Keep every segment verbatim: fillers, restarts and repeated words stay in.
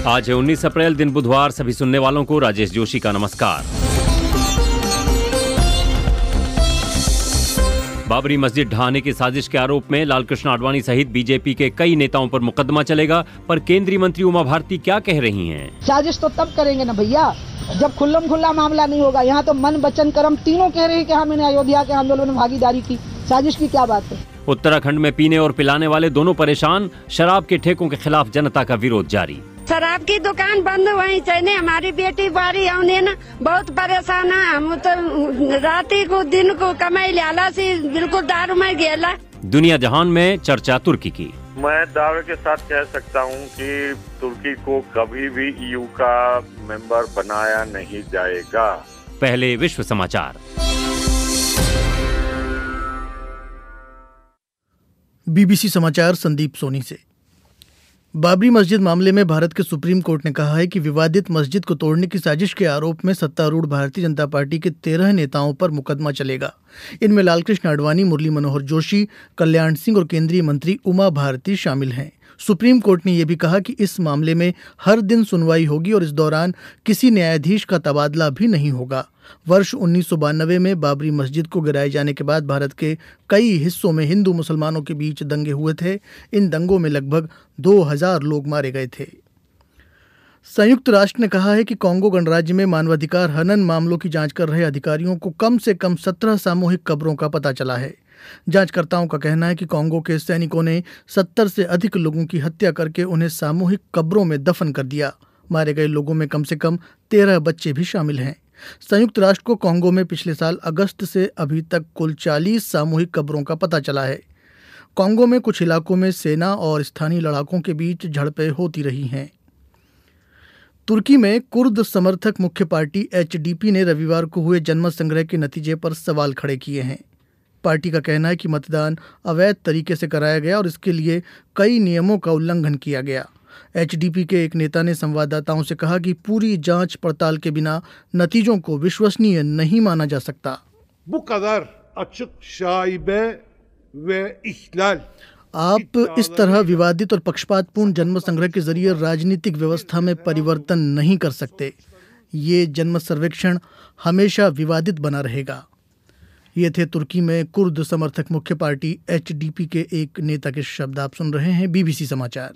आज है उन्नीस अप्रैल, दिन बुधवार। सभी सुनने वालों को राजेश जोशी का नमस्कार। बाबरी मस्जिद ढहाने की साजिश के आरोप में लालकृष्ण आडवाणी सहित बीजेपी के कई नेताओं पर मुकदमा चलेगा, पर केंद्रीय मंत्री उमा भारती क्या कह रही हैं? साजिश तो तब करेंगे ना भैया जब खुल्लम खुल्ला मामला नहीं होगा। यहाँ तो मन वचन कर्म तीनों कह रहे हैं कि हमने अयोध्या के आंदोलन में भागीदारी की। साजिश की क्या बात है? उत्तराखंड में पीने और पिलाने वाले दोनों परेशान, शराब के ठेकों के खिलाफ जनता का विरोध जारी। शराब की दुकान बंद हुई चाहिए। हमारी बेटी बारी हमने ना बहुत परेशान है। हम तो रात को दिन को कमाई लाला से बिल्कुल दारू में गेला। दुनिया जहान में चर्चा तुर्की की। मैं दावे के साथ कह सकता हूं कि तुर्की को कभी भी ईयू का मेंबर बनाया नहीं जाएगा। पहले विश्व समाचार। बीबीसी समाचार संदीप सोनी से। बाबरी मस्जिद मामले में भारत के सुप्रीम कोर्ट ने कहा है कि विवादित मस्जिद को तोड़ने की साजिश के आरोप में सत्तारूढ़ भारतीय जनता पार्टी के तेरह नेताओं पर मुकदमा चलेगा। इनमें लालकृष्ण आडवाणी, मुरली मनोहर जोशी, कल्याण सिंह और केंद्रीय मंत्री उमा भारती शामिल हैं। सुप्रीम कोर्ट ने यह भी कहा कि इस मामले में हर दिन सुनवाई होगी और इस दौरान किसी न्यायाधीश का तबादला भी नहीं होगा। वर्ष उन्नीस सौ बानवे में बाबरी मस्जिद को गिराए जाने के बाद भारत के कई हिस्सों में हिंदू मुसलमानों के बीच दंगे हुए थे। इन दंगों में लगभग दो हज़ार लोग मारे गए थे। संयुक्त राष्ट्र ने कहा है कि कांगो गणराज्य में मानवाधिकार हनन मामलों की जांच कर रहे अधिकारियों को कम से कम सत्रह सामूहिक कब्रों का पता चला है। जांचकर्ताओं का कहना है कि कांगो के सैनिकों ने सत्तर से अधिक लोगों की हत्या करके उन्हें सामूहिक कब्रों में दफन कर दिया। मारे गए लोगों में कम से कम तेरह बच्चे भी शामिल हैं। संयुक्त राष्ट्र को कांगो में पिछले साल अगस्त से अभी तक कुल चालीस सामूहिक कब्रों का पता चला है। कांगो में कुछ इलाकों में सेना और स्थानीय लड़ाकों के बीच झड़पें होती रही हैं। तुर्की में कुर्द समर्थक मुख्य पार्टी एचडीपी ने रविवार को हुए जनमत संग्रह के नतीजे पर सवाल खड़े किए हैं। पार्टी का कहना है कि मतदान अवैध तरीके से कराया गया और इसके लिए कई नियमों का उल्लंघन किया गया। एचडीपी के एक नेता ने संवाददाताओं से कहा कि पूरी जांच पड़ताल के बिना नतीजों को विश्वसनीय नहीं माना जा सकता। आप इस तरह विवादित और पक्षपातपूर्ण जनमत संग्रह के जरिए राजनीतिक व्यवस्था में परिवर्तन नहीं कर सकते। ये जनमत सर्वेक्षण हमेशा विवादित बना रहेगा। ये थे तुर्की में कुर्द समर्थक मुख्य पार्टी एचडीपी के एक नेता के शब्द। आप सुन रहे हैं बीबीसी समाचार।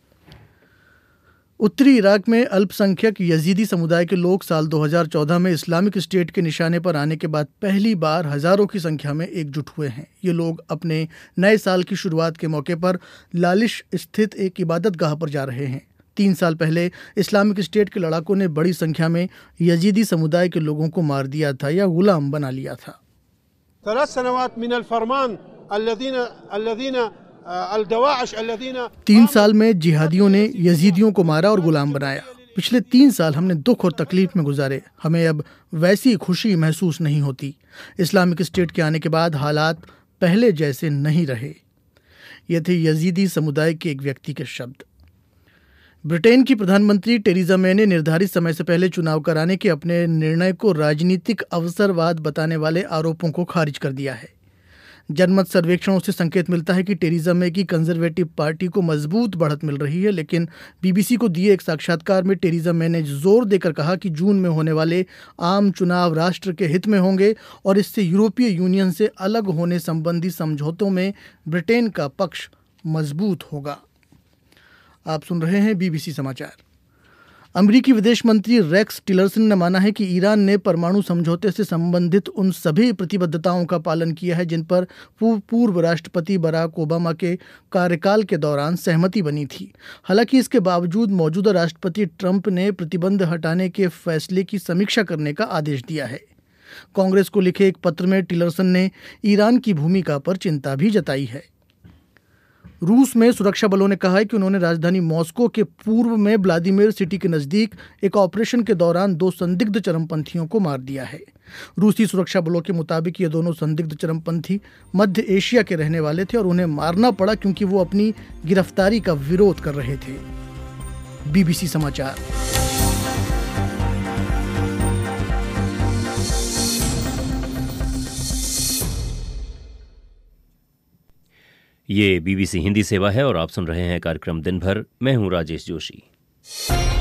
उत्तरी इराक में अल्पसंख्यक यजीदी समुदाय के लोग साल दो हज़ार चौदह में इस्लामिक स्टेट के निशाने पर आने के बाद पहली बार हजारों की संख्या में एकजुट हुए हैं। ये लोग अपने नए साल की शुरुआत के मौके पर लालिश स्थित एक इबादतगाह पर जा रहे हैं। तीन साल पहले इस्लामिक स्टेट के लड़ाकों ने बड़ी संख्या में यजीदी समुदाय के लोगों को मार दिया था या गुलाम बना लिया था। तीन साल में जिहादियों ने यजीदियों को मारा और गुलाम बनाया। पिछले तीन साल हमने दुख और तकलीफ में गुजारे। हमें अब वैसी खुशी महसूस नहीं होती। इस्लामिक स्टेट के आने के बाद हालात पहले जैसे नहीं रहे। ये थे यजीदी समुदाय के एक व्यक्ति के शब्द। ब्रिटेन की प्रधानमंत्री टेरेसा मे ने निर्धारित समय से पहले चुनाव कराने के अपने निर्णय को राजनीतिक अवसरवाद बताने वाले आरोपों को खारिज कर दिया है। जनमत सर्वेक्षणों से संकेत मिलता है कि टेरेसा मे की कंजर्वेटिव पार्टी को मजबूत बढ़त मिल रही है, लेकिन बीबीसी को दिए एक साक्षात्कार में टेरेसा मे ने जोर देकर कहा कि जून में होने वाले आम चुनाव राष्ट्र के हित में होंगे और इससे यूरोपीय यूनियन से अलग होने संबंधी समझौतों में ब्रिटेन का पक्ष मजबूत होगा। आप सुन रहे हैं बीबीसी समाचार। अमेरिकी विदेश मंत्री रेक्स टिलरसन ने माना है कि ईरान ने परमाणु समझौते से संबंधित उन सभी प्रतिबद्धताओं का पालन किया है जिन पर पूर्व राष्ट्रपति बराक ओबामा के कार्यकाल के दौरान सहमति बनी थी। हालांकि इसके बावजूद मौजूदा राष्ट्रपति ट्रंप ने प्रतिबंध हटाने के फैसले की समीक्षा करने का आदेश दिया है। कांग्रेस को लिखे एक पत्र में टिलरसन ने ईरान की भूमिका पर चिंता भी जताई है। रूस में सुरक्षा बलों ने कहा है कि उन्होंने राजधानी मॉस्को के पूर्व में व्लादिमीर सिटी के नज़दीक एक ऑपरेशन के दौरान दो संदिग्ध चरमपंथियों को मार दिया है। रूसी सुरक्षा बलों के मुताबिक ये दोनों संदिग्ध चरमपंथी मध्य एशिया के रहने वाले थे और उन्हें मारना पड़ा क्योंकि वो अपनी गिरफ्तारी का विरोध कर रहे थे। बीबीसी समाचार। ये बीबीसी हिंदी सेवा है और आप सुन रहे हैं कार्यक्रम दिन भर। मैं हूं राजेश जोशी।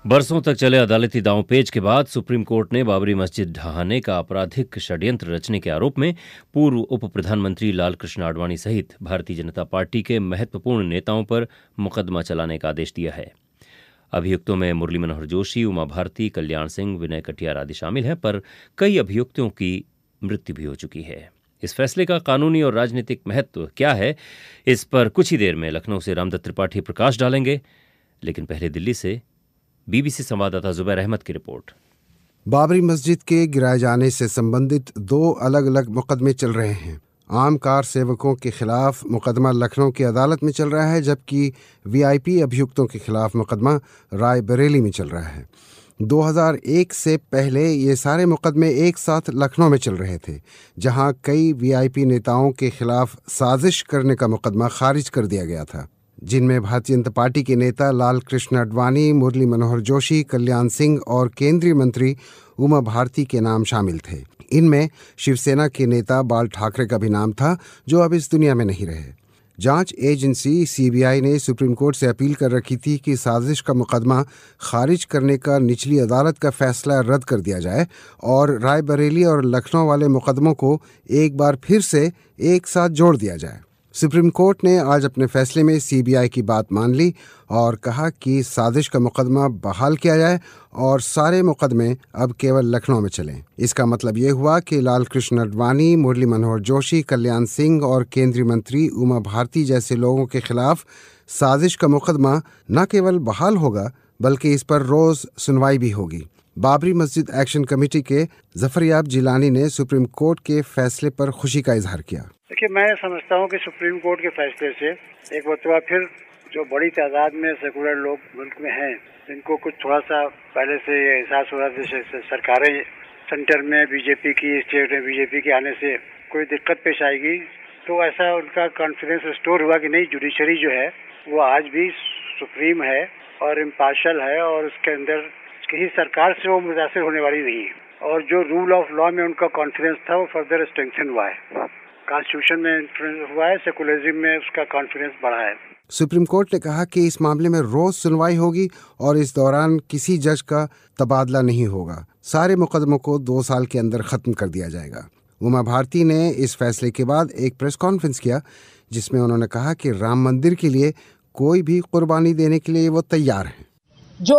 बरसों तक चले अदालती दांवपेच के बाद सुप्रीम कोर्ट ने बाबरी मस्जिद ढहाने का आपराधिक षड्यंत्र रचने के आरोप में पूर्व उप प्रधानमंत्री लालकृष्ण आडवाणी सहित भारतीय जनता पार्टी के महत्वपूर्ण नेताओं पर मुकदमा चलाने का आदेश दिया है। अभियुक्तों में मुरली मनोहर जोशी, उमा भारती, कल्याण सिंह, विनय कटियार आदि शामिल हैं, पर कई अभियुक्तों की मृत्यु भी हो चुकी है। इस फैसले का कानूनी और राजनीतिक महत्व क्या है, इस पर कुछ ही देर में लखनऊ से रामदत्त त्रिपाठी प्रकाश डालेंगे। लेकिन पहले दिल्ली से बीबीसी संवाददाता जुबैर अहमद की रिपोर्ट। बाबरी मस्जिद के गिराए जाने से संबंधित दो अलग अलग मुकदमे चल रहे हैं। आम कार सेवकों के खिलाफ मुकदमा लखनऊ की अदालत में चल रहा है, जबकि वीआईपी अभियुक्तों के खिलाफ मुकदमा रायबरेली में चल रहा है। दो हज़ार एक से पहले ये सारे मुकदमे एक साथ लखनऊ में चल रहे थे, जहां कई वीआईपी नेताओं के खिलाफ साजिश करने का मुकदमा खारिज कर दिया गया था, जिनमें भारतीय जनता पार्टी के नेता लालकृष्ण आडवाणी, मुरली मनोहर जोशी, कल्याण सिंह और केंद्रीय मंत्री उमा भारती के नाम शामिल थे। इनमें शिवसेना के नेता बाल ठाकरे का भी नाम था, जो अब इस दुनिया में नहीं रहे। जांच एजेंसी सीबीआई ने सुप्रीम कोर्ट से अपील कर रखी थी कि साजिश का मुकदमा खारिज करने का निचली अदालत का फैसला रद्द कर दिया जाए और रायबरेली और लखनऊ वाले मुकदमों को एक बार फिर से एक साथ जोड़ दिया जाए। सुप्रीम कोर्ट ने आज अपने फैसले में सीबीआई की बात मान ली और कहा कि साजिश का मुकदमा बहाल किया जाए और सारे मुकदमे अब केवल लखनऊ में चलें। इसका मतलब ये हुआ कि लालकृष्ण आडवाणी, मुरली मनोहर जोशी, कल्याण सिंह और केंद्रीय मंत्री उमा भारती जैसे लोगों के खिलाफ साजिश का मुकदमा न केवल बहाल होगा, बल्कि इस पर रोज सुनवाई भी होगी। बाबरी मस्जिद एक्शन कमेटी के जफरयाब जिलानी ने सुप्रीम कोर्ट के फैसले पर खुशी का इजहार किया। देखिए, मैं समझता हूँ कि सुप्रीम कोर्ट के फैसले से एक मरतबा फिर जो बड़ी तादाद में सेकुलर लोग मुल्क में हैं, जिनको कुछ थोड़ा सा पहले से एहसास हो रहा था जैसे सरकारें सेंटर में बीजेपी की, स्टेट में बीजेपी के आने से कोई दिक्कत पेश आएगी, तो ऐसा उनका कॉन्फिडेंस रिस्टोर हुआ कि नहीं, जुडिशरी जो है वो आज भी सुप्रीम है और इम्पार्शल है और उसके अंदर किसी सरकार से वो मुतासिर होने वाली नहीं है। और जो रूल ऑफ लॉ में उनका कॉन्फिडेंस था वो फर्दर स्ट्रेंथन हुआ है, कॉन्स्टिट्यूशन में इन्फ्लुएंस हुआ है, सेकुलरिज्म में उसका कॉन्फिडेंस बढ़ा है। सुप्रीम कोर्ट ने कहा कि इस मामले में रोज सुनवाई होगी और इस दौरान किसी जज का तबादला नहीं होगा। सारे मुकदमों को दो साल के अंदर खत्म कर दिया जाएगा। उमा भारती ने इस फैसले के बाद एक प्रेस कॉन्फ्रेंस किया, जिसमें उन्होंने कहा कि राम मंदिर के लिए कोई भी कुर्बानी देने के लिए वो तैयार हैं। जो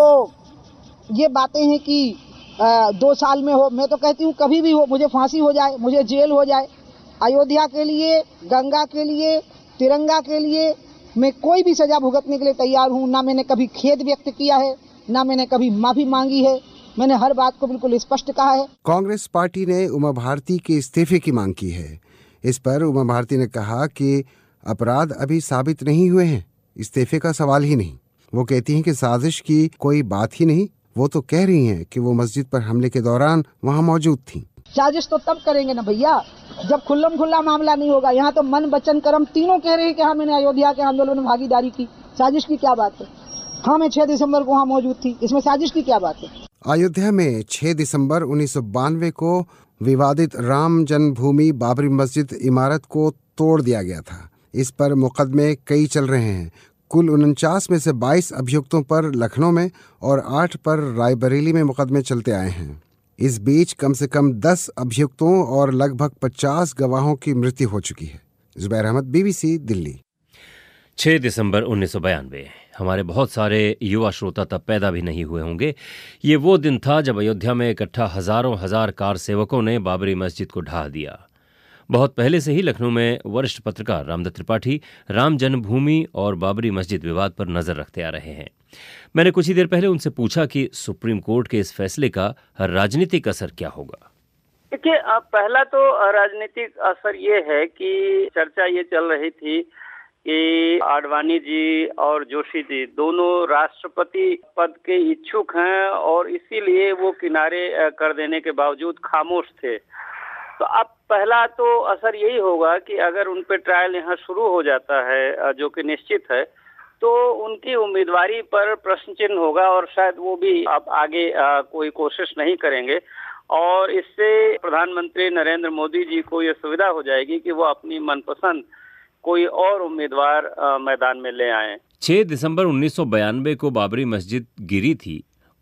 ये बातें हैं कि आ, दो साल में हो, मैं तो कहती हूँ कभी भी हो, मुझे फांसी हो जाए, मुझे जेल हो जाए, अयोध्या के लिए, गंगा के लिए, तिरंगा के लिए मैं कोई भी सजा भुगतने के लिए तैयार हूँ। ना मैंने कभी खेद व्यक्त किया है, ना मैंने कभी माफी मांगी है, मैंने हर बात को बिल्कुल स्पष्ट कहा है। कांग्रेस पार्टी ने उमा भारती के इस्तीफे की मांग की है। इस पर उमा भारती ने कहा कि अपराध अभी साबित नहीं हुए हैं, इस्तीफे का सवाल ही नहीं। वो कहती हैं कि साजिश की कोई बात ही नहीं। वो तो कह रही हैं कि वो मस्जिद पर हमले के दौरान वहाँ मौजूद थी। साजिश तो तब करेंगे ना भैया जब खुल्लम खुल्ला मामला नहीं होगा। यहाँ तो मन, वचन, कर्म तीनों कह रहे हैं कि हाँ मैंने अयोध्या के आंदोलन में भागीदारी की। साजिश की क्या बात है? हाँ, मैं छह दिसंबर को वहाँ मौजूद थी, इसमें साजिश की क्या बात है? अयोध्या में छह दिसंबर उन्नीस सौ बानवे को विवादित राम जन्मभूमि बाबरी मस्जिद इमारत को तोड़ दिया गया था। इस पर मुकदमे कई चल रहे हैं। कुल उनचास में से बाईस अभियुक्तों पर लखनऊ में और आठ पर रायबरेली में मुकदमे चलते आए हैं। इस बीच कम से कम दस अभियुक्तों और लगभग पचास गवाहों की मृत्यु हो चुकी है। जुबैर अहमद, बीबीसी दिल्ली। छह दिसंबर उन्नीस सौ बयानवे। हमारे बहुत सारे युवा श्रोता तब पैदा भी नहीं हुए होंगे। ये वो दिन था जब अयोध्या में इकट्ठा हजारों हजार कार सेवकों ने बाबरी मस्जिद को ढहा दिया। बहुत पहले से ही लखनऊ में वरिष्ठ पत्रकार रामदत्त त्रिपाठी राम जन्मभूमि और बाबरी मस्जिद विवाद पर नजर रखते आ रहे हैं। मैंने कुछ ही देर पहले उनसे पूछा कि सुप्रीम कोर्ट के इस फैसले का राजनीतिक असर क्या होगा। देखिए, पहला तो राजनीतिक असर ये है कि चर्चा ये चल रही थी कि आडवाणी जी और जोशी जी दोनों राष्ट्रपति पद के इच्छुक हैं और इसीलिए वो किनारे कर देने के बावजूद खामोश थे। तो अब पहला तो असर यही होगा कि अगर उन पे ट्रायल यहाँ शुरू हो जाता है, जो कि निश्चित है, तो उनकी उम्मीदवारी पर प्रश्न चिन्ह होगा और शायद वो भी अब आगे आ, कोई कोशिश नहीं करेंगे और इससे प्रधानमंत्री नरेंद्र मोदी जी को ये सुविधा हो जाएगी कि वो अपनी मनपसंद कोई और उम्मीदवार मैदान में ले आए। छह दिसंबर उन्नीस सौ बयानवे को बाबरी मस्जिद गिरी थी।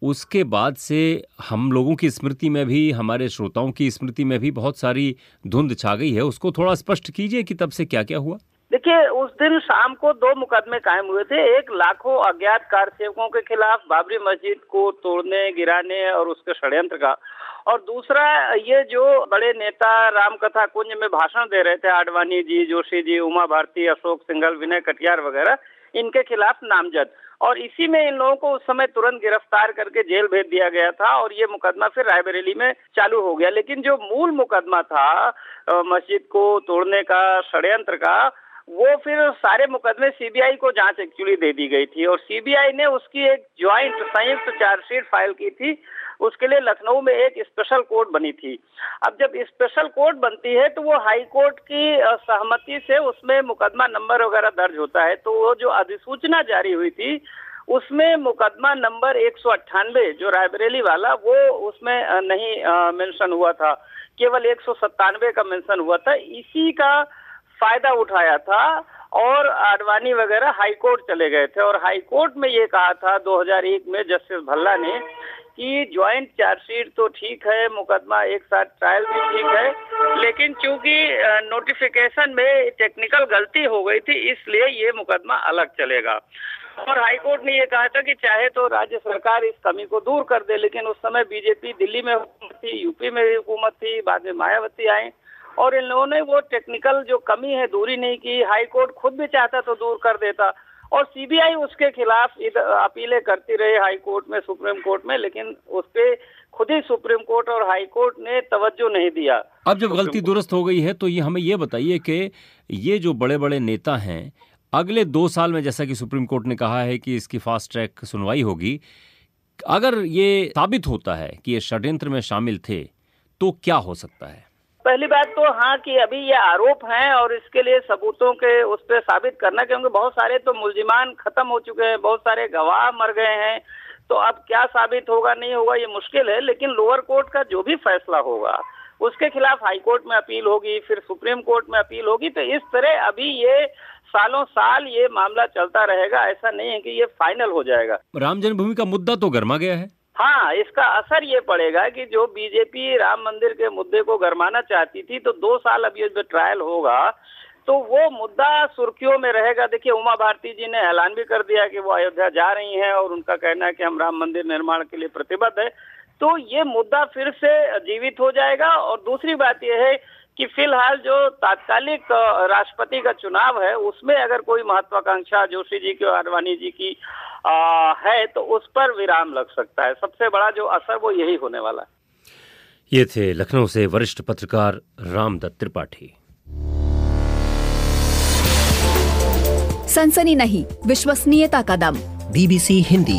उसके बाद से हम लोगों की स्मृति में भी, हमारे श्रोताओं की स्मृति में भी बहुत सारी धुंध छा गई है। उसको थोड़ा स्पष्ट कीजिए कि तब से क्या क्या हुआ। देखिए, उस दिन शाम को दो मुकदमे कायम हुए थे। एक लाखों अज्ञात कार सेवकों के खिलाफ बाबरी मस्जिद को तोड़ने, गिराने और उसके षड्यंत्र का, और दूसरा ये जो बड़े नेता रामकथा कुंज में भाषण दे रहे थे, आडवाणी जी, जोशी जी, उमा भारती, अशोक सिंघल, विनय कटियार वगैरह, इनके खिलाफ नामजद। और इसी में इन लोगों को उस समय तुरंत गिरफ्तार करके जेल भेज दिया गया था और ये मुकदमा फिर रायबरेली में चालू हो गया। लेकिन जो मूल मुकदमा था मस्जिद को तोड़ने का, षड्यंत्र का, वो फिर सारे मुकदमे सीबीआई को जांच एक्चुअली दे दी गई थी और सीबीआई ने उसकी एक ज्वाइंट संयुक्त चार्जशीट फाइल की थी। उसके लिए लखनऊ में एक स्पेशल कोर्ट बनी थी। अब जब स्पेशल कोर्ट बनती है तो वो हाई कोर्ट की सहमति से उसमें मुकदमा नंबर वगैरह दर्ज होता है। तो वो जो अधिसूचना जारी हुई थी उसमें मुकदमा नंबर एक सौ अट्ठानवे जो रायबरेली वाला, वो उसमें नहीं मेंशन हुआ था, केवल एक सौ सत्तानवे का मेंशन हुआ था। इसी का फायदा उठाया था और आडवाणी वगैरह हाई कोर्ट चले गए थे और हाई कोर्ट में ये कहा था दो हज़ार एक में जस्टिस भल्ला ने कि ज्वाइंट चार्जशीट तो ठीक है, मुकदमा एक साथ ट्रायल भी ठीक है, लेकिन चूंकि नोटिफिकेशन में टेक्निकल गलती हो गई थी इसलिए ये मुकदमा अलग चलेगा। और हाई कोर्ट ने ये कहा था कि चाहे तो राज्य सरकार इस कमी को दूर कर दे, लेकिन उस समय बीजेपी दिल्ली में हुकूमत थी, यूपी में भी हुकूमत थी, बाद में मायावती आई और इन लोगों ने वो टेक्निकल जो कमी है दूरी नहीं की। हाई कोर्ट खुद भी चाहता तो दूर कर देता और सीबीआई उसके खिलाफ अपीलें करती रही हाई कोर्ट में, सुप्रीम कोर्ट में, लेकिन उस पे खुद ही सुप्रीम कोर्ट और हाई कोर्ट ने तवज्जो नहीं दिया। अब जब गलती दुरुस्त हो गई है तो ये हमें ये बताइए कि ये जो बड़े बड़े नेता हैं, अगले दो साल में जैसा कि सुप्रीम कोर्ट ने कहा है कि इसकी फास्ट ट्रैक सुनवाई होगी, अगर ये साबित होता है कि ये षड्यंत्र में शामिल थे तो क्या हो सकता है? पहली बात तो हाँ कि अभी ये आरोप हैं और इसके लिए सबूतों के उस पर साबित करना, क्योंकि बहुत सारे तो मुल्जिमान खत्म हो चुके हैं, बहुत सारे गवाह मर गए हैं, तो अब क्या साबित होगा नहीं होगा ये मुश्किल है। लेकिन लोअर कोर्ट का जो भी फैसला होगा उसके खिलाफ हाई कोर्ट में अपील होगी, फिर सुप्रीम कोर्ट में अपील होगी। तो इस तरह अभी ये सालों साल ये मामला चलता रहेगा, ऐसा नहीं है कि ये फाइनल हो जाएगा। राम जन्मभूमि का मुद्दा तो गरमा गया है। हाँ, इसका असर ये पड़ेगा कि जो बीजेपी राम मंदिर के मुद्दे को गरमाना चाहती थी, तो दो साल अब ये जो ट्रायल होगा तो वो मुद्दा सुर्खियों में रहेगा। देखिए, उमा भारती जी ने ऐलान भी कर दिया कि वो अयोध्या जा रही हैं और उनका कहना है कि हम राम मंदिर निर्माण के लिए प्रतिबद्ध है, तो ये मुद्दा फिर से जीवित हो जाएगा। और दूसरी बात यह है कि फिलहाल जो तात्कालिक राष्ट्रपति का चुनाव है उसमें अगर कोई महत्वाकांक्षा जोशी जी की और आडवाणी जी की आ, है तो उस पर विराम लग सकता है। सबसे बड़ा जो असर वो यही होने वाला है। ये थे लखनऊ से वरिष्ठ पत्रकार रामदत्त त्रिपाठी। सनसनी नहीं, विश्वसनीयता का दम। बीबीसी हिंदी।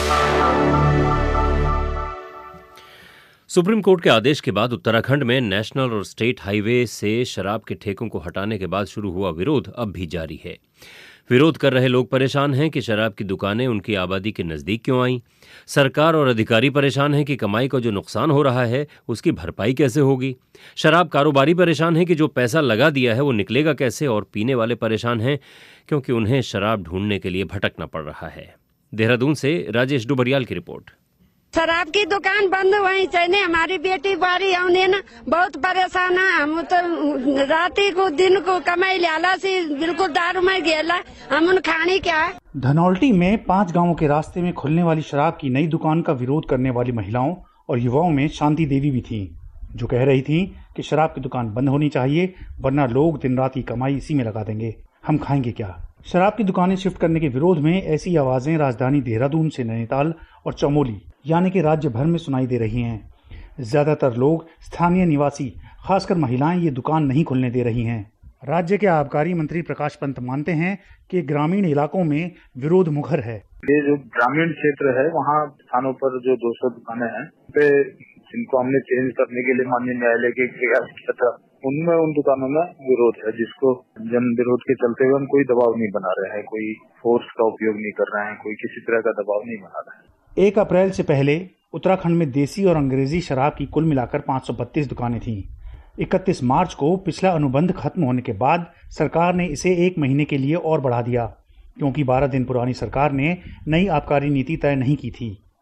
सुप्रीम कोर्ट के आदेश के बाद उत्तराखंड में नेशनल और स्टेट हाईवे से शराब के ठेकों को हटाने के बाद शुरू हुआ विरोध अब भी जारी है। विरोध कर रहे लोग परेशान हैं कि शराब की दुकानें उनकी आबादी के नजदीक क्यों आईं। सरकार और अधिकारी परेशान हैं कि कमाई का जो नुकसान हो रहा है उसकी भरपाई कैसे होगी। शराब कारोबारी परेशान हैं कि जो पैसा लगा दिया है वो निकलेगा कैसे, और पीने वाले परेशान हैं क्योंकि उन्हें शराब ढूंढने के लिए भटकना पड़ रहा है। देहरादून से राजेश डुबरियाल की रिपोर्ट। शराब की दुकान बंद हुई चाहिए, हमारी बेटी बारी हमने ना बहुत परेशान है। हम तो राती को दिन को कमाई लाला से बिल्कुल दारू में गेला, हम उन खाने क्या। धनौल्टी में पांच गांवों के रास्ते में खुलने वाली शराब की नई दुकान का विरोध करने वाली महिलाओं और युवाओं में शांति देवी भी थी, जो कह रही थी कि शराब की दुकान बंद होनी चाहिए वरना लोग दिन रात की कमाई इसी में लगा देंगे, हम खाएंगे क्या। शराब की दुकानें शिफ्ट करने के विरोध में ऐसी आवाजें राजधानी देहरादून से नैनीताल और चमोली यानी कि राज्य भर में सुनाई दे रही हैं। ज्यादातर लोग स्थानीय निवासी, खासकर महिलाएं, ये दुकान नहीं खुलने दे रही हैं। राज्य के आबकारी मंत्री प्रकाश पंत मानते हैं कि ग्रामीण इलाकों में विरोध मुखर है। ये जो ग्रामीण क्षेत्र है वहाँ स्थानों पर जो दो सौ दुकानें हैं पे जिनको हमने चेंज करने के लिए माननीय न्यायालय के प्रयास किया था, उनमें उन दुकानों में विरोध है, जिसको जन विरोध के चलते हुए हम कोई दबाव नहीं बना रहे हैं, कोई फोर्स का उपयोग नहीं कर रहे हैं, कोई किसी तरह का दबाव नहीं बना रहे हैं। एक अप्रैल से पहले उत्तराखंड में देसी और अंग्रेजी शराब की कुल मिलाकर पाँच सौ बत्तीस दुकानें थीं। इकतीस मार्च को पिछला अनुबंध खत्म होने के बाद सरकार ने इसे एक महीने के लिए और बढ़ा दिया, क्योंकि बारह दिन पुरानी सरकार ने नई आबकारी नीति तय नहीं की थी।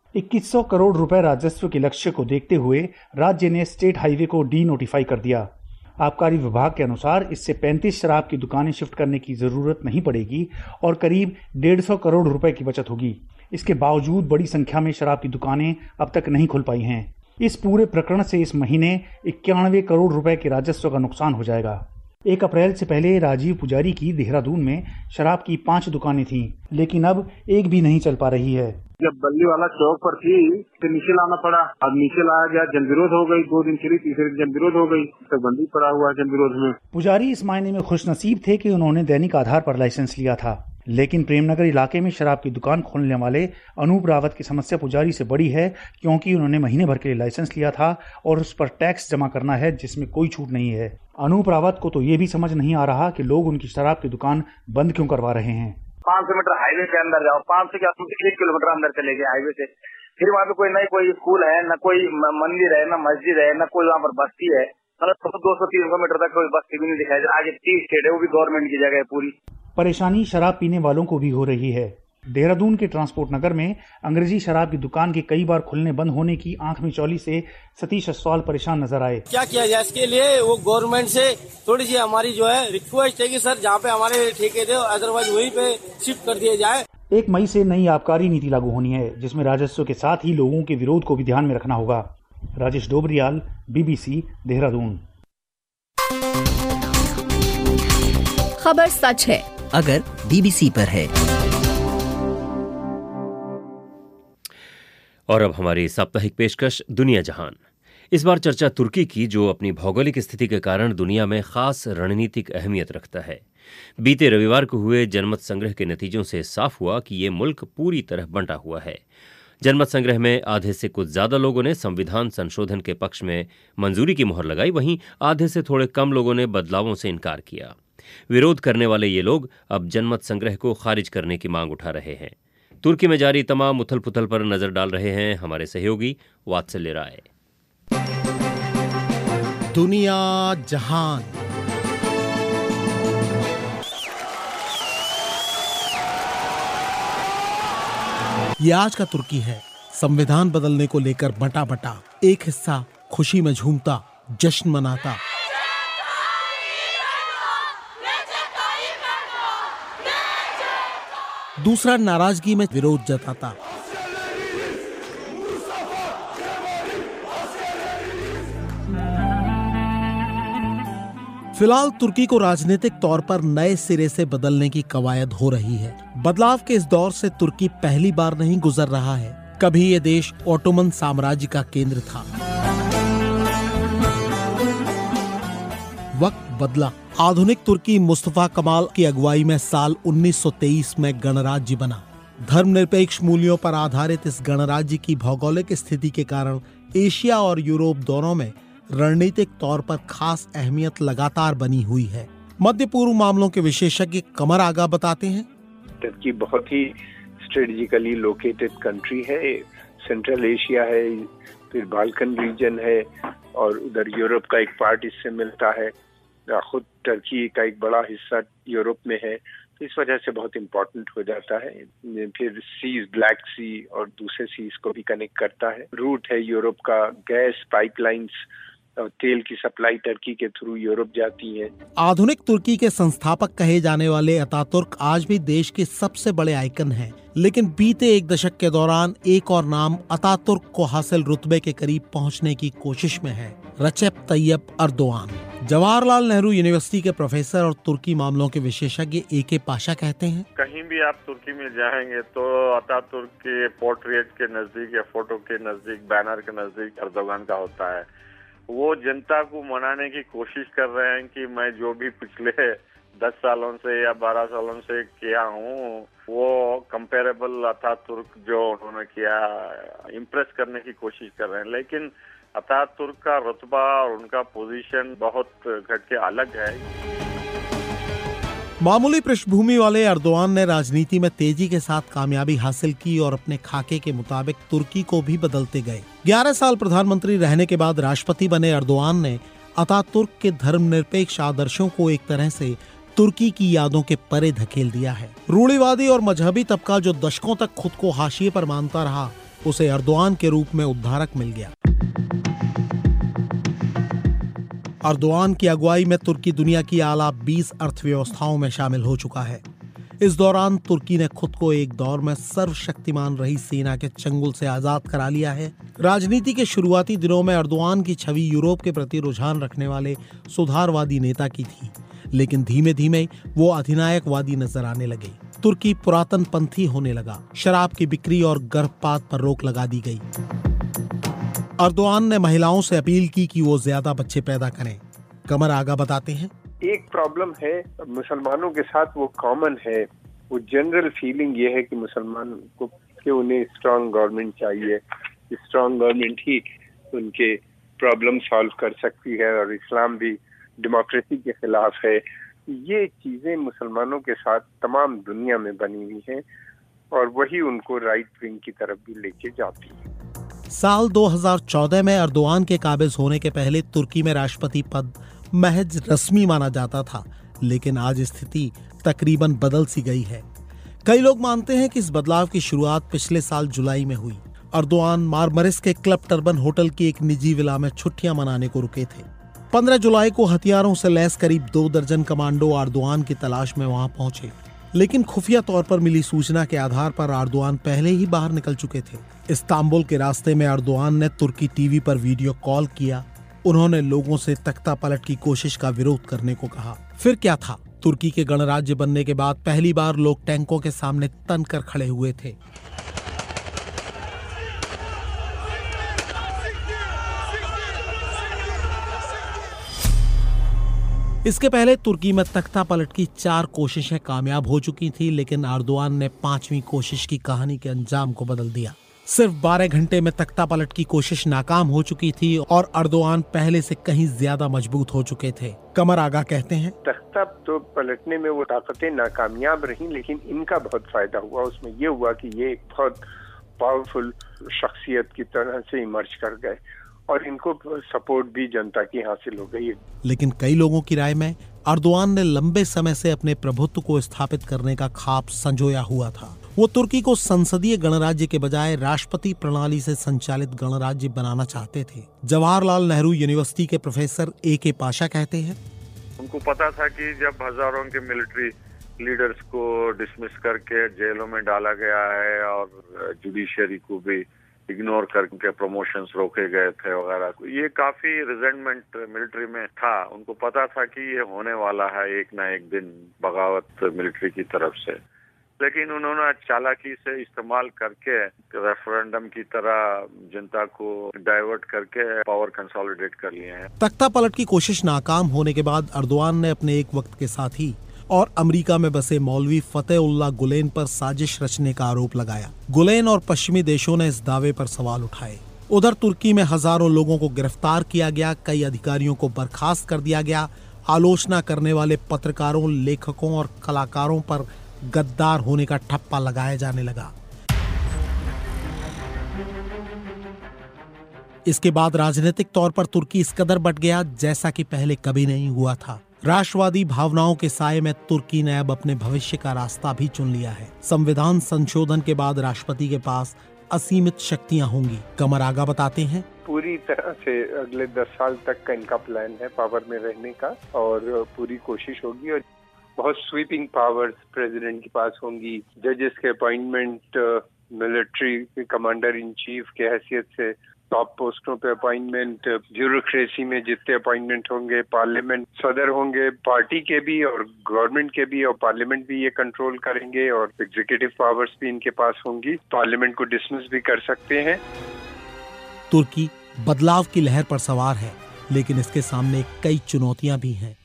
इक्कीस सौ करोड़ रुपए राजस्व के लक्ष्य को देखते हुए राज्य ने स्टेट हाईवे को डी नोटिफाई कर दिया। आबकारी विभाग के अनुसार इससे पैंतीस शराब की दुकानें शिफ्ट करने की जरूरत नहीं पड़ेगी और करीब डेढ़ सौ करोड़ रुपए की बचत होगी। इसके बावजूद बड़ी संख्या में शराब की दुकानें अब तक नहीं खुल पाई हैं। इस पूरे प्रकरण से इस महीने इक्यानवे करोड़ रुपए के राजस्व का नुकसान हो जाएगा। एक अप्रैल से पहले राजीव पुजारी की देहरादून में शराब की पांच दुकानें थीं, लेकिन अब एक भी नहीं चल पा रही है। जब बल्ली वाला चौक पर थी तो नीचे लाना पड़ा, अब नीचे लाया गया, जन विरोध हो गई, दो दिन चली, तीसरे दिन जन विरोध हो गई, तो बंदी पड़ा हुआ जन विरोध में। पुजारी इस मायने में खुशनसीब थे कि उन्होंने दैनिक आधार पर लाइसेंस लिया था, लेकिन प्रेमनगर इलाके में शराब की दुकान खोलने वाले अनूप रावत की समस्या पुजारी से बड़ी है, क्योंकि उन्होंने महीने भर के लिए लाइसेंस लिया था और उस पर टैक्स जमा करना है जिसमें कोई छूट नहीं है। अनूप रावत को तो ये भी समझ नहीं आ रहा कि लोग उनकी शराब की दुकान बंद क्यों करवा रहे हैं। पाँच सौ मीटर हाईवे के अंदर जाओ, पाँच सौ क्या एक किलोमीटर अंदर चले गए हाईवे से, फिर वहाँ पे कोई न कोई स्कूल है, न कोई मंदिर है, न मस्जिद है, न कोई वहाँ पर बस्ती है, मतलब दो सौ तीन सौ मीटर तक कोई बस्ती भी नहीं दिखाई दे। आगे टी स्टेट है, वो भी गवर्नमेंट की जगह है पूरी। परेशानी शराब पीने वालों को भी हो रही है। देहरादून के ट्रांसपोर्ट नगर में अंग्रेजी शराब की दुकान के कई बार खुलने बंद होने की आंख में चौली से सतीश असवाल परेशान नजर आए। क्या किया जाए इसके लिए? वो गवर्नमेंट से थोड़ी सी हमारी जो है रिक्वेस्ट है कि सर जहाँ पे हमारे ठेके थे अदरवाइज वहीं पे शिफ्ट कर दिया जाए। एक मई से नई आबकारी नीति लागू होनी है, जिसमें राजस्व के साथ ही लोगों के विरोध को भी ध्यान में रखना होगा। राजेश डोबरियाल, बीबीसी, देहरादून। खबर सच है अगर बीबीसी पर है। और अब हमारी साप्ताहिक पेशकश दुनिया जहान। इस बार चर्चा तुर्की की, जो अपनी भौगोलिक स्थिति के कारण दुनिया में खास रणनीतिक अहमियत रखता है। बीते रविवार को हुए जनमत संग्रह के नतीजों से साफ हुआ कि ये मुल्क पूरी तरह बंटा हुआ है। जनमत संग्रह में आधे से कुछ ज्यादा लोगों ने संविधान संशोधन के पक्ष में मंजूरी की मुहर लगाई, वहीं आधे से थोड़े कम लोगों ने बदलावों से इनकार किया। विरोध करने वाले ये लोग अब जनमत संग्रह को खारिज करने की मांग उठा रहे हैं। तुर्की में जारी तमाम उथल पुथल पर नजर डाल रहे हैं हमारे सहयोगी वात्सल्य राय। दुनिया जहान। ये आज का तुर्की है, संविधान बदलने को लेकर बटा बटा। एक हिस्सा खुशी में झूमता, जश्न मनाता, दूसरा नाराजगी में विरोध जताता। फिलहाल तुर्की को राजनीतिक तौर पर नए सिरे से बदलने की कवायद हो रही है। बदलाव के इस दौर से तुर्की पहली बार नहीं गुजर रहा है। कभी ये देश ओटोमन साम्राज्य का केंद्र था। वक्त बदला। आधुनिक तुर्की मुस्तफा कमाल की अगुवाई में साल उन्नीस सौ तेईस में गणराज्य बना। धर्मनिरपेक्ष मूल्यों पर आधारित इस गणराज्य की भौगोलिक स्थिति के कारण एशिया और यूरोप दोनों में रणनीतिक तौर पर खास अहमियत लगातार बनी हुई है। मध्य पूर्व मामलों के विशेषज्ञ कमर आगा बताते हैं, तुर्की बहुत ही स्ट्रेटेजिकली लोकेटेड कंट्री है। सेंट्रल एशिया है, फिर बाल्कन रीजन है और उधर यूरोप का एक पार्ट इससे मिलता है। खुद टर्की का एक बड़ा हिस्सा यूरोप में है, तो इस वजह से बहुत इम्पोर्टेंट हो जाता है। फिर सीज, ब्लैक सी और दूसरे सीज को भी कनेक्ट करता है। रूट है यूरोप का, गैस पाइपलाइंस और तेल की सप्लाई टर्की के थ्रू यूरोप जाती है। आधुनिक तुर्की के संस्थापक कहे जाने वाले अतातुर्क आज भी देश के सबसे बड़े आइकन हैं, लेकिन बीते एक दशक के दौरान एक और नाम अतातुर्क को हासिल रुतबे के करीब पहुंचने की कोशिश में है, Recep Tayyip Erdogan. Jawaharlal Nehru university के प्रोफेसर और तुर्की मामलों के विशेषज्ञ ए के पाशा कहते हैं, कहीं भी आप तुर्की में जाएंगे तो अतातुर्क के पोर्ट्रेट के नजदीक या फोटो के नजदीक, बैनर के नजदीक अर्दोगान का होता है। वो जनता को मनाने की कोशिश कर रहे हैं कि मैं जो भी पिछले दस सालों से या बारह सालों से किया हूँ वो कंपेरेबल अतातुर्क जो उन्होंने किया, इम्प्रेस करने की कोशिश कर रहे हैं। लेकिन अतातुर्क का रुतबा और उनका पोजीशन बहुत घट के अलग है। मामूली पृष्ठभूमि वाले अर्दोआन ने राजनीति में तेजी के साथ कामयाबी हासिल की और अपने खाके के मुताबिक तुर्की को भी बदलते गए। ग्यारह साल प्रधानमंत्री रहने के बाद राष्ट्रपति बने अर्दोआन ने अतातुर्क के धर्मनिरपेक्ष आदर्शों को एक तरह से तुर्की की यादों के परे धकेल दिया है। रूढ़िवादी और मजहबी तबका जो दशकों तक खुद को हाशिए पर मानता रहा, उसे अर्दोआन के रूप में उद्धारक मिल गया। अर्दोआन की अगुवाई में तुर्की दुनिया की आला बीस अर्थव्यवस्थाओं में शामिल हो चुका है। इस दौरान तुर्की ने खुद को एक दौर में सर्वशक्तिमान रही सेना के चंगुल से आजाद करा लिया है। राजनीति के शुरुआती दिनों में अर्दोआन की छवि यूरोप के प्रति रुझान रखने वाले सुधारवादी नेता की थी, लेकिन धीमे धीमे वो अधिनायकवादी नजर आने लगे। तुर्की पुरातन पंथी होने लगा। शराब की बिक्री और गर्भपात पर रोक लगा दी गई। अर्दोआन ने महिलाओं से अपील की कि वो ज्यादा बच्चे पैदा करें। कमर आगा बताते हैं, एक प्रॉब्लम है मुसलमानों के साथ, वो कॉमन है। वो जनरल फीलिंग ये है कि मुसलमान को कि उन्हें स्ट्रांग गवर्नमेंट चाहिए, स्ट्रांग गवर्नमेंट ही उनके प्रॉब्लम सॉल्व कर सकती है, और इस्लाम भी डेमोक्रेसी के खिलाफ है। ये चीजें मुसलमानों के साथ तमाम दुनिया में बनी हुई हैं, और वही उनको राइट विंग की तरफ भी लेके जाती है। साल दो हज़ार चौदह में अर्दोआन के काबिज होने के पहले तुर्की में राष्ट्रपति पद महज रस्मी माना जाता था, लेकिन आज स्थिति तकरीबन बदल सी गई है। कई लोग मानते हैं कि इस बदलाव की शुरुआत पिछले साल जुलाई में हुई। अर्दोआन मारमरिस के क्लब टर्बन होटल की एक निजी विला में छुट्टियां मनाने को रुके थे। पंद्रह जुलाई को हथियारों से लैस करीब दो दर्जन कमांडो अर्दोआन की तलाश में वहां पहुंचे, लेकिन खुफिया तौर पर मिली सूचना के आधार पर अर्दोआन पहले ही बाहर निकल चुके थे। इस्तांबुल के रास्ते में अर्दोआन ने तुर्की टीवी पर वीडियो कॉल किया। उन्होंने लोगों से तख्ता पलट की कोशिश का विरोध करने को कहा। फिर क्या था, तुर्की के गणराज्य बनने के बाद पहली बार लोग टैंकों के सामने तन कर खड़े हुए थे। इसके पहले तुर्की में तख्ता पलट की चार कोशिशें कामयाब हो चुकी थी, लेकिन अर्दोआन ने पांचवी कोशिश की कहानी के अंजाम को बदल दिया। सिर्फ बारह घंटे में तख्ता पलट की कोशिश नाकाम हो चुकी थी और अर्दोआन पहले से कहीं ज्यादा मजबूत हो चुके थे। कमर आगा कहते हैं, तख्ता तो पलटने में वो ताकतें नाकामयाब रहीं, लेकिन इनका बहुत फायदा हुआ। उसमें ये हुआ कि ये एक बहुत पावरफुल शख्सियत की तरह से इमर्ज कर गए, और इनको सपोर्ट भी जनता की हासिल हो गई। लेकिन कई लोगों की राय में अर्दोआन ने लंबे समय से अपने प्रभुत्व को स्थापित करने का ख्वाब संजोया हुआ था। वो तुर्की को संसदीय गणराज्य के बजाय राष्ट्रपति प्रणाली से संचालित गणराज्य बनाना चाहते थे। जवाहरलाल नेहरू यूनिवर्सिटी के प्रोफेसर ए के पाशा कहते हैं, उनको पता था कि जब हजारों के मिलिट्री लीडर्स को डिसमिस करके जेलों में डाला गया है और जुडिशियरी को भी इग्नोर करके प्रमोशंस रोके गए थे वगैरह, ये काफी रिजेंटमेंट मिलिट्री में था। उनको पता था कि ये होने वाला है एक ना एक दिन बगावत मिलिट्री की तरफ से, लेकिन उन्होंने चालाकी से इस्तेमाल करके रेफरेंडम की तरह जनता को डाइवर्ट करके पावर कंसोलिडेट कर लिए हैं। तख्ता पलट की कोशिश नाकाम होने के बाद अर्दोआन ने अपने एक वक्त के साथी और अमेरिका में बसे मौलवी फतेहुल्लाह गुलेन पर साजिश रचने का आरोप लगाया। गुलेन और पश्चिमी देशों ने इस दावे पर सवाल उठाए। उधर तुर्की में हजारों लोगों को गिरफ्तार किया गया, कई अधिकारियों को बर्खास्त कर दिया गया। आलोचना करने वाले पत्रकारों, लेखकों और कलाकारों पर गद्दार होने का ठप्पा लगाया जाने लगा। इसके बाद राजनीतिक तौर पर तुर्की इस कदर बट गया जैसा कि पहले कभी नहीं हुआ था। राष्ट्रवादी भावनाओं के साये में तुर्की ने अब अपने भविष्य का रास्ता भी चुन लिया है। संविधान संशोधन के बाद राष्ट्रपति के पास असीमित शक्तियां होंगी। कमर आगा बताते हैं, पूरी तरह से अगले दस साल तक का इनका प्लान है पावर में रहने का, और पूरी कोशिश होगी। और बहुत स्वीपिंग पावर्स प्रेसिडेंट के पास होंगी। जजेस के appointment military commander in chief के हैसियत से टॉप पोस्टों पे अपॉइंटमेंट, ब्यूरोक्रेसी में जितने अपॉइंटमेंट होंगे, पार्लियामेंट सदर होंगे पार्टी के भी और गवर्नमेंट के भी, और पार्लियामेंट भी ये कंट्रोल करेंगे, और एग्जीक्यूटिव पावर्स भी इनके पास होंगी। पार्लियामेंट को डिसमिस भी कर सकते हैं। तुर्की बदलाव की लहर पर सवार है, लेकिन इसके सामने कई चुनौतियां भी हैं।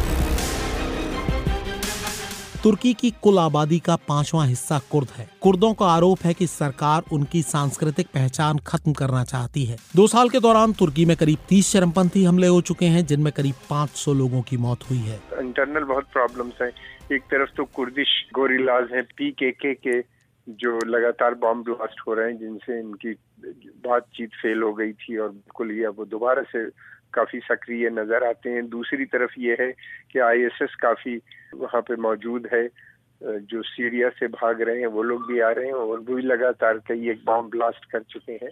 तुर्की की कुल आबादी का पांचवां हिस्सा कुर्द है। कुर्दों का आरोप है कि सरकार उनकी सांस्कृतिक पहचान खत्म करना चाहती है। दो साल के दौरान तुर्की में करीब तीस चरमपंथी हमले हो चुके हैं, जिनमें करीब पाँच सौ लोगों की मौत हुई है। इंटरनल बहुत प्रॉब्लम्स हैं। एक तरफ तो कुर्दिश गोरिल्लाज हैं, पी के के के, जो लगातार बॉम्ब ब्लास्ट हो रहे हैं, जिनसे इनकी बातचीत फेल हो गई थी और बिल्कुल ही अब वो दोबारा से काफी सक्रिय नजर आते हैं। दूसरी तरफ ये है कि आई एस एस काफी वहाँ पे मौजूद है, जो सीरिया से भाग रहे हैं वो लोग भी आ रहे हैं और वो भी लगातार कई एक बॉम्ब ब्लास्ट कर चुके हैं।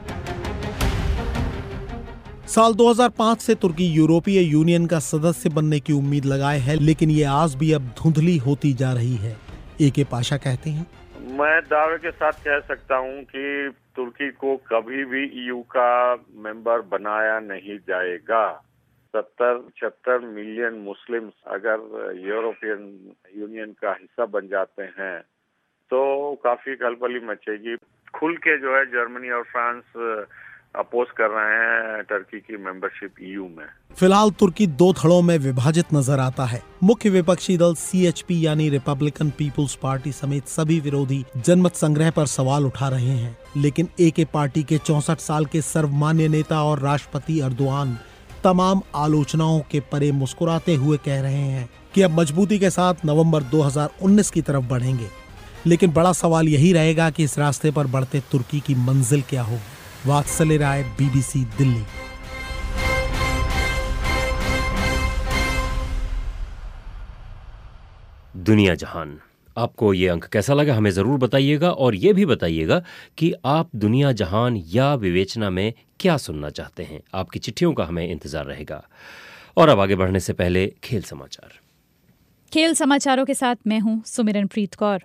साल दो हज़ार पाँच से तुर्की यूरोपीय यूनियन का सदस्य बनने की उम्मीद लगाए है, लेकिन ये आज भी अब धुंधली होती जा रही है। ए के पाशा कहते हैं, मैं दावे के साथ कह सकता हूं कि तुर्की को कभी भी ईयू का मेंबर बनाया नहीं जाएगा। सत्तर पचहत्तर मिलियन मुस्लिम अगर यूरोपियन यूनियन का हिस्सा बन जाते हैं तो काफी खलबली मचेगी। खुल के जो है जर्मनी और फ्रांस अपोज कर रहे हैं टर्की की मेंबरशिप ईयू में। फिलहाल तुर्की दो धड़ों में विभाजित नजर आता है। मुख्य विपक्षी दल सी एच पी यानी रिपब्लिकन पीपुल्स पार्टी समेत सभी विरोधी जनमत संग्रह पर सवाल उठा रहे हैं, लेकिन ए के पार्टी के चौसठ साल के सर्वमान्य नेता और राष्ट्रपति अर्दोआन तमाम आलोचनाओं के परे मुस्कुराते हुए कह रहे हैं कि अब मजबूती के साथ नवंबर दो हज़ार उन्नीस की तरफ बढ़ेंगे। लेकिन बड़ा सवाल यही रहेगा कि इस रास्ते पर बढ़ते तुर्की की मंजिल क्या होगी। वात्सल्य राय, बीबीसी दिल्ली। दुनिया जहान, आपको ये अंक कैसा लगा हमें ज़रूर बताइएगा, और ये भी बताइएगा कि आप दुनिया जहान या विवेचना में क्या सुनना चाहते हैं। आपकी चिट्ठियों का हमें इंतज़ार रहेगा। और अब आगे बढ़ने से पहले खेल समाचार। खेल समाचारों के साथ मैं हूं सुमिरन प्रीत कौर।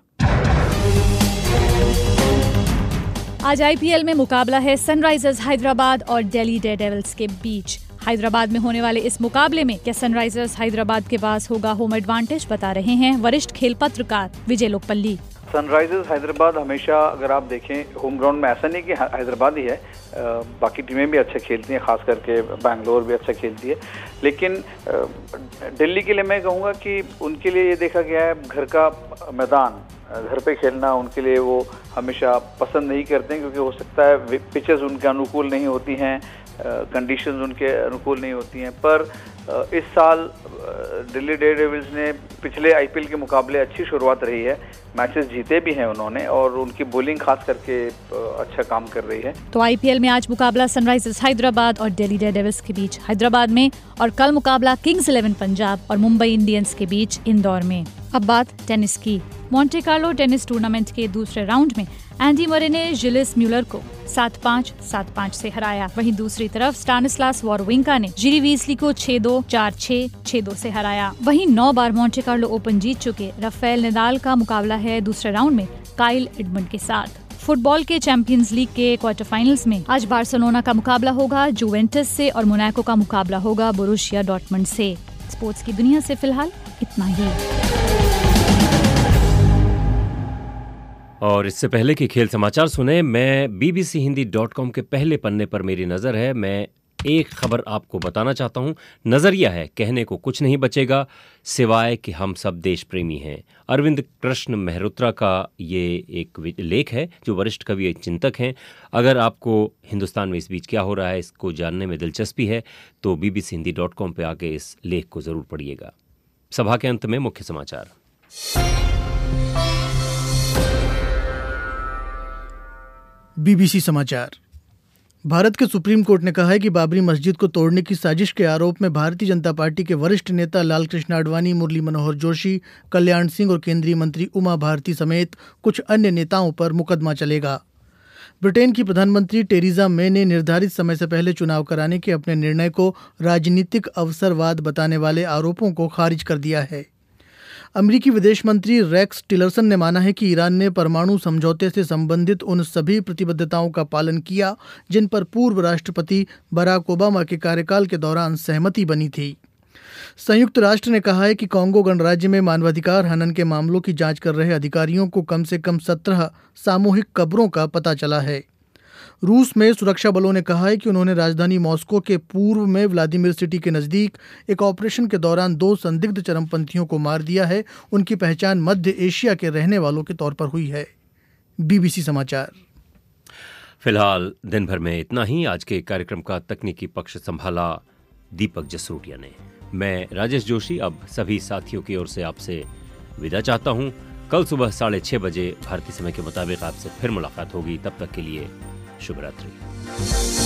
आज आई पी एल में मुकाबला है सनराइजर्स हैदराबाद और दिल्ली डेयरडेविल्स के बीच। हैदराबाद में होने वाले इस मुकाबले में क्या सनराइजर्स हैदराबाद के पास होगा होम एडवांटेज, बता रहे हैं वरिष्ठ खेल पत्रकार विजय लोकपल्ली। सनराइजर्स हैदराबाद हमेशा अगर आप देखें होम ग्राउंड में ऐसा नहीं कि हैदराबाद ही है, बाकी टीमें भी अच्छा खेलती हैं, खास करके बैंगलोर भी अच्छा खेलती है। लेकिन दिल्ली के लिए मैं कहूँगा कि उनके लिए ये देखा गया है घर का मैदान, घर पे खेलना उनके लिए वो हमेशा पसंद नहीं करते हैं, क्योंकि हो सकता है पिचेस उनके अनुकूल नहीं होती हैं, कंडीशंस उनके अनुकूल नहीं होती हैं। पर इस साल दिल्ली डेयरडेविल्स ने पिछले आई पी एल के मुकाबले अच्छी शुरुआत रही है, मैचेस जीते भी हैं उन्होंने, और उनकी बॉलिंग खास करके अच्छा काम कर रही है। तो आई पी एल में आज मुकाबला सनराइजर्स हैदराबाद और दिल्ली डेयरडेविल्स के बीच हैदराबाद में, और कल मुकाबला किंग्स इलेवन पंजाब और मुंबई इंडियंस के बीच इंदौर में। अब बात टेनिस की। मोंटे कार्लो टेनिस टूर्नामेंट के दूसरे राउंड में एंडी मरे ने जिलिस म्यूलर को सात पाँच सात पाँच से हराया। वहीं दूसरी तरफ स्टानिस्लास वावरिंका ने जिरी वीजली को छह दो चार छह छह दो से हराया। वहीं नौ बार मोंटे कार्लो ओपन जीत चुके राफेल नडाल का मुकाबला है दूसरे राउंड में काइल एडमंड के साथ। फुटबॉल के चैंपियंस लीग के क्वार्टर फाइनल्स में आज बार्सिलोना का मुकाबला होगा जुवेंटस से और मोनाको का मुकाबला होगा बोरुसिया डॉर्टमुंड से। स्पोर्ट्स की दुनिया से फिलहाल इतना ही। और इससे पहले कि खेल समाचार सुने, मैं B B C Hindi dot com के पहले पन्ने पर मेरी नज़र है। मैं एक खबर आपको बताना चाहता हूँ। नज़रिया है, कहने को कुछ नहीं बचेगा सिवाय कि हम सब देश प्रेमी हैं। अरविंद कृष्ण मेहरोत्रा का ये एक लेख है, जो वरिष्ठ कवि चिंतक हैं। अगर आपको हिंदुस्तान में इस बीच क्या हो रहा है इसको जानने में दिलचस्पी है तो B B C Hindi dot com पर आके इस लेख को ज़रूर पढ़िएगा। सभा के अंत में मुख्य समाचार। बीबीसी समाचार। भारत के सुप्रीम कोर्ट ने कहा है कि बाबरी मस्जिद को तोड़ने की साजिश के आरोप में भारतीय जनता पार्टी के वरिष्ठ नेता लालकृष्ण आडवाणी, मुरली मनोहर जोशी, कल्याण सिंह और केंद्रीय मंत्री उमा भारती समेत कुछ अन्य नेताओं पर मुकदमा चलेगा। ब्रिटेन की प्रधानमंत्री टेरिजा मे ने निर्धारित समय से पहले चुनाव कराने के अपने निर्णय को राजनीतिक अवसरवाद बताने वाले आरोपों को खारिज कर दिया है। अमेरिकी विदेश मंत्री रेक्स टिलरसन ने माना है कि ईरान ने परमाणु समझौते से संबंधित उन सभी प्रतिबद्धताओं का पालन किया जिन पर पूर्व राष्ट्रपति बराक ओबामा के कार्यकाल के दौरान सहमति बनी थी। संयुक्त राष्ट्र ने कहा है कि कांगो गणराज्य में मानवाधिकार हनन के मामलों की जांच कर रहे अधिकारियों को कम से कम सत्रह सामूहिक कब्रों का पता चला है। रूस में सुरक्षा बलों ने कहा है कि उन्होंने राजधानी मॉस्को के पूर्व में व्लादिमीर सिटी के नज़दीक एक ऑपरेशन के दौरान दो संदिग्ध चरमपंथियों को मार दिया है। उनकी पहचान मध्य एशिया के रहने वालों के तौर पर हुई है। बीबीसी समाचार। फिलहाल दिन भर में इतना ही। आज के कार्यक्रम का तकनीकी पक्ष संभाला दीपक जसरोटिया ने। मैं राजेश जोशी अब सभी साथियों की ओर से आपसे विदा चाहता हूँ। कल सुबह साढ़े छः बजे भारतीय समय के मुताबिक आपसे फिर मुलाकात होगी। तब तक के लिए शुभ रात्रि।